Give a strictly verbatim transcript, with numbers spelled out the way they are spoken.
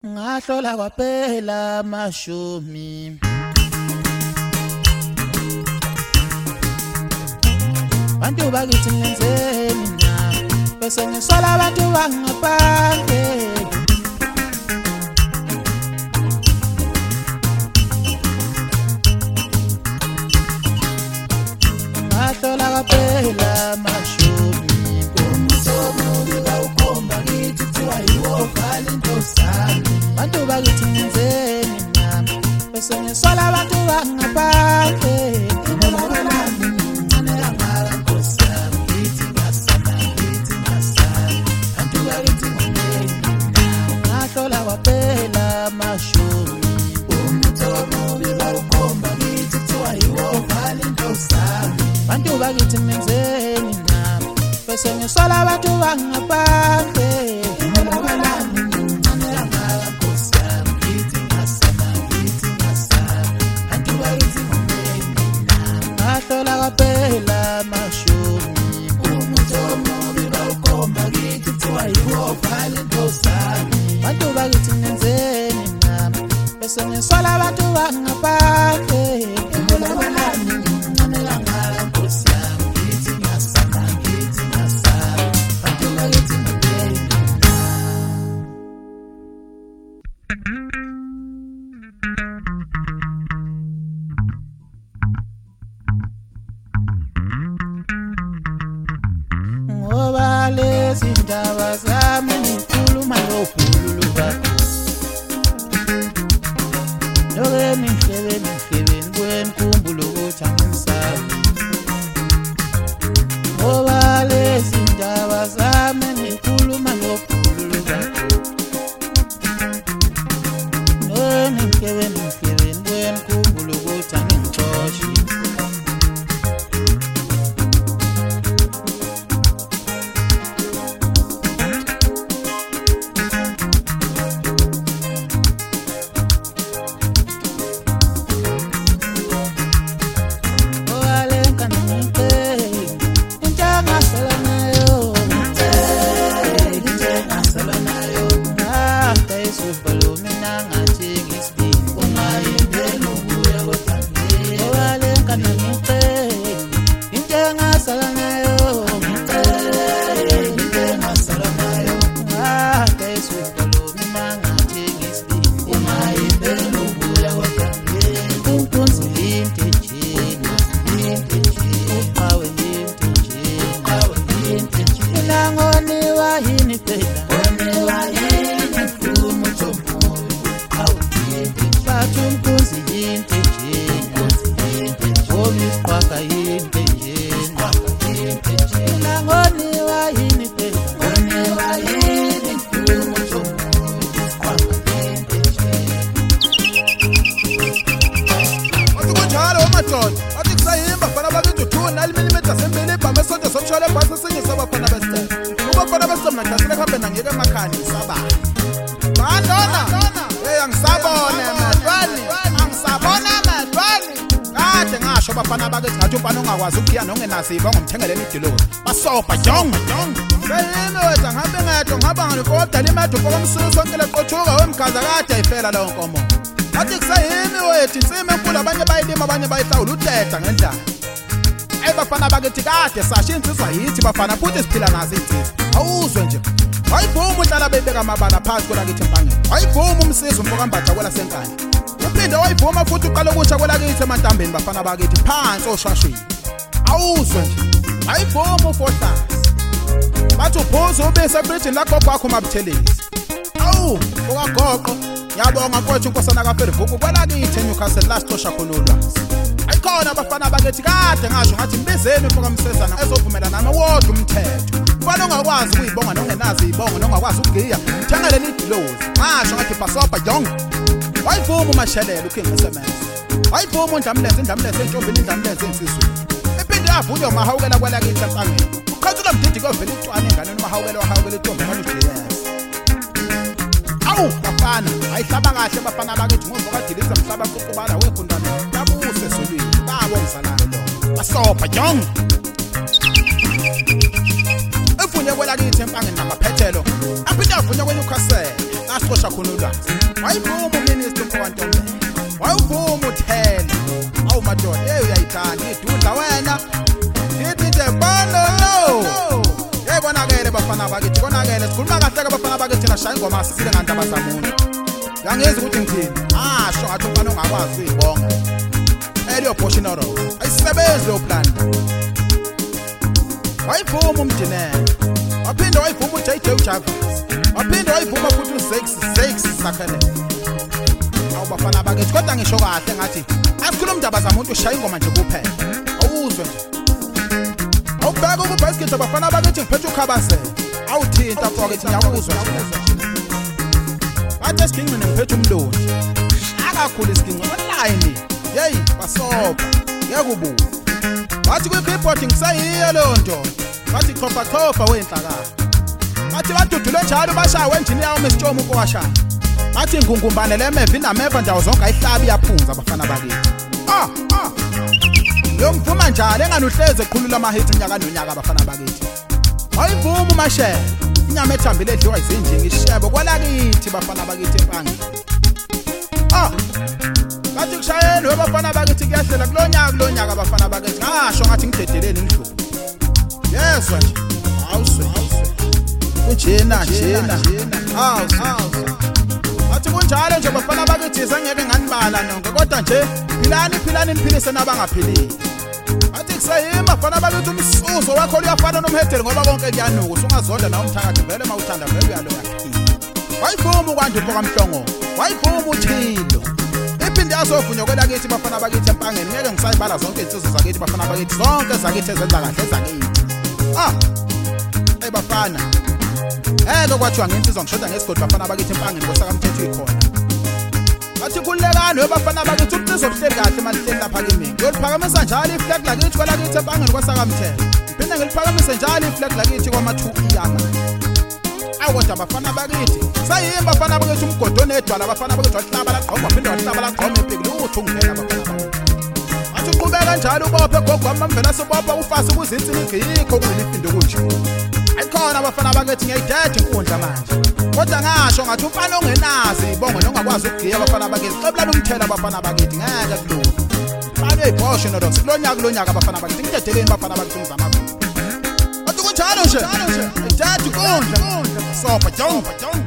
ngahlola kwaphela mashumi bantu bakithi ngenzeni na bese ngisola abantu bangaphandle ngahlola kwaphela mashumi bantu bakithi ngenzeni nami bese ngisola abantu bangaphandle ngahlola kwaphela mashumi bantu bakithi ngenzeni nami bese ngisola abantu bangaphandle ngahlola kwaphela mashumi bantu bakithi ngenzeni nami bese ngisola abantu bangaphandle ngoba lezi ndaba zami ngikhuluma ngokhulu bakho lokeni ngihlebeni ngihlebeni kwenkumbulo ukuthi angisazi ngoba lezi ndaba zami ngikhuluma ngokhulu bakho lokeni ngihlebeni ngihlebeni kwenkumbulo ukuthi angixoshi bafana bakithi ngathi umfana ongakwazi ukuya nongenasiba ngomthengeleni idilozi basopa jonga jonga beyini wethu ngihambe ngedwa ngihamba ngalikodwa limethu komsulu sonke leqothuka wemgaza kade ayifela leyo nkomo athi kusayini wethu insima enkulu abanye bayilima abanye bayihlawula uteta ngendlela ayi bafana bakithi kade sasha insizwa yithi bafana futhi siphila nazo insizwa awuzwe nje ayibhuma uhlala bebeka amabala phansi kwelakithi empangeni ayibhuma umsizo umfokambatha kwela senkani uphinde wayivuma futhi uqala ukusha kwelakithi emantambeni bafana bakithi phansi oshashwini awuzwe nje ayivuma ufohlasi bathi uphuza ubise ebridgini lakho kwakho mabuthelezi awu ukagoqo ngiyabonga mfowethu inkosana kaFerivuku kwelakithi eNewcastle last osha khona ulwazi ayikhona abafana bakithi kade ngasho ngathi mbizeni ufokamsezana ezovumela nami wodwa umthetho mfana ongakwazi ukuyibonga nongenazi ibongo nongakwazi ukugiya thengele nidilozi ngasho ngathi basopa jonga wayivuma umashelela ukhengisemenza wayivuma undlamlenze indlamlenze entombini indlamlenze ensizweni ephinde yavunywa mahawukela kwelakithi empangeni uqhathula mdidi kovela icwane enganeni mahawukela wahawukela intombi kaNuJS awu bafana ayihlaba kahle bafana bakithi ngozokadiliza mhlaba kuqubala wekundana tabuse esolweni babo mzalane lo basopa jonga evunywe kwelakithi empangeni namaphethelo aphinde yavunywa kweNewcastle last wasicosha khona ulwazi wayivuma uminister uMpokantombe wayuvuma uthela awu madoda hey uyayithanda idudla wena ithi nje bono no hey bonakele bafana bakithi konakele sikhuluma kahle ke bafana bakithi na shaya ingoma sisile ngandaba zamuntu yangezi ukuthi ngithini ah sho ngathi umfana ongakwazi uyibonga eliyo portionoro ayisebenzi lo plan wayivuma umdinela waphinda wayivuma uJJ uJavis waphinda wayivuma futhi uSex Sex sakhele awu bafana bakithi kodwa ngisho kahle ngathi asikhuluma indaba zamuntu ushaya ingoma nje kuphela awuzwe nje awubheka ukubhasiketi bafana bakithi ngiphethe ukhabasela awuthinta mfowethu ngiyakuzwa bathi esigingqini ngiphethe umlonji akakhulu isigingqini online hey basoba yakubu bathi kwi keyboard ngisayiyo lonto bathi chofa chofa wenhlakala bathi badudule njalo bashaya wenjiniya uMsitshomo ukwasha bathi ngungumbane lemeva inameva ndawo zonke ayihlabi iyaphunza abafana bakithi ah ah yomvuma njalo enganuhleze eqhulula ama hits unyaka nonyaka abafana bakithi ayivuma uMashele inyama ethambile edliwa izinjingi ishebo kwalakithi bafana bakithi empangi ah bathi kushayeni webafana bakithi kuyahlela kulonyaka kulonyaka abafana bakithi ngasho ngathi ngidedeleni ngidlula yezwa nje awuswe kunjena njena hawu hawu athi kunjalo nje bafana bakithi zangeke nganibala nonke kodwa nje philani philani niphilise nabangaphilile athi kusayima bafana bakithi umsuzo wakho uyafana nomhedeli ngoba konke kuyanuka usungazonda na umthakathi vele mawuthanda vele uyaloya wayivuma ukwanda uMpokamhlongo wayivuma uThilo iphinde yazovunywa kwelakithi bafana bakithi empangeni ngeke ngisayibala zonke izinsizwa zakithi bafana bakithi zonke zakithi ezenza kahle zakithi ah hey bafana eke kwathiwa ngensizwa ngishoda ngesigodi bafana bakithi empangeni kosakamthetho ikhona bathi kulekani webafana bakithi umnizo obuhleli kahle malihleli lapha kimi ngiyoliphakamisa njalo iflag lakithi kwelakithi empangeni kosakamthetho iphinde ngiliphakamise njalo iflag lakithi kwama-two iyama awodwa bafana bakithi sayimba bafana bakithi umgodo onedwala abafana bakithi wahlaba laqhoma phinde wahlaba laqhoma empikile uthi ungena bafana bakithi athi uqhubeka njalo ubophe gogwama mvela sobopha ufase ukuzintsini ngikho kuyilifindo kunje ayikhona abafana bakithi ngiyayideda inkundla manje kodwa ngasho ngathi umfana ongenazi ibongo nongakwazi ukugiya abafana bakithi xebulana umthela abafana bakithi ngeke kulunga manje ibhosho no dogs kulonyaka kulonyaka abafana bakithi ngidedeleni abafana bakithi ngizama athi kunjalo nje ideda inkundla sofa jonga jonga